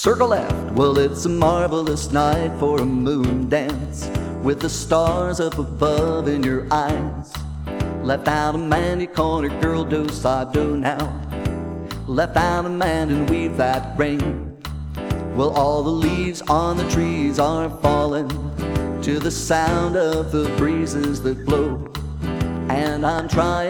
Circle left, well it's a marvelous night for a moon dance, with the stars up above in your eyes. Left out a man, you corner girl, do side do now. Left out a man and weave that ring. Well, all the leaves on the trees are falling to the sound of the breezes that blow, and I'm trying